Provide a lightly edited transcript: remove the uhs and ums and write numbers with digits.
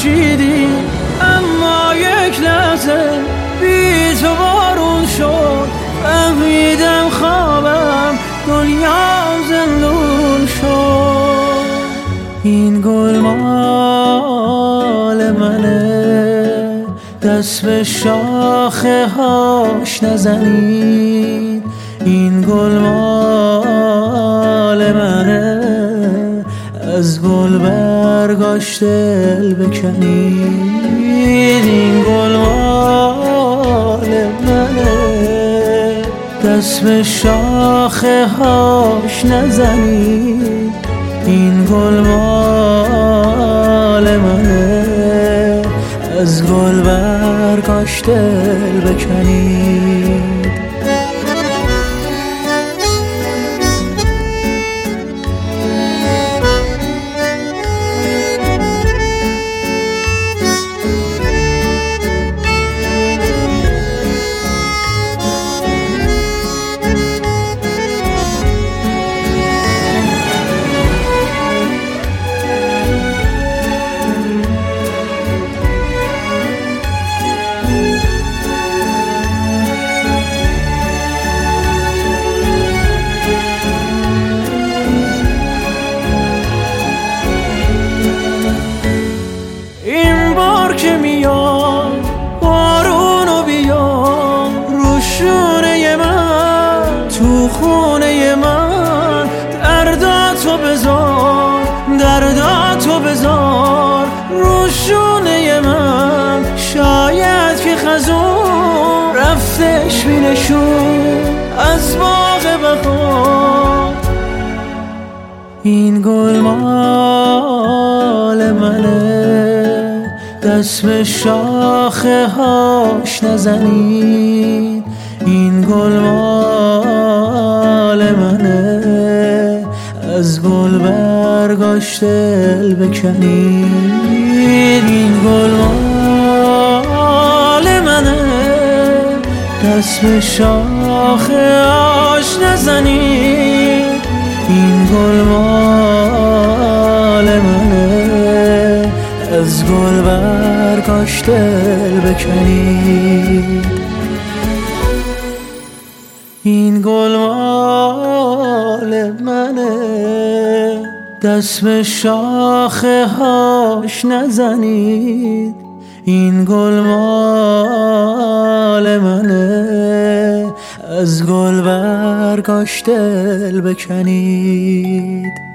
خورشیدی، اما یک لحظه بی تو بارون شد. فهمیدم خوابم دنیا زندون شد. این گل مال منه، دست به شاخه هاش نزنید. این گل مال منه، از گل برگاش دل بکنید. این گل مال منه، دست به شاخه هاش نزنید. این گل مال منه، از گل برگاش دل بکنید. که میاد بارونو بیا رو شونه من، تو خونه من. درداتو بذار، درداتو بذار رو شونه من. شاید که خزون رفتش بینشون از باغ بهار. این گل مال منه، دست به شاخه هاش نزنید. این گل مال منه، از گل برگاش دل بکنید. این گل مال منه، دست به شاخه هاش نزنید. این گل مال منه، از گل برگاش دل بکنید. این گل مال منه، دست به شاخه هاش نزنید. این گل مال منه، از گل برگاش دل بکنید.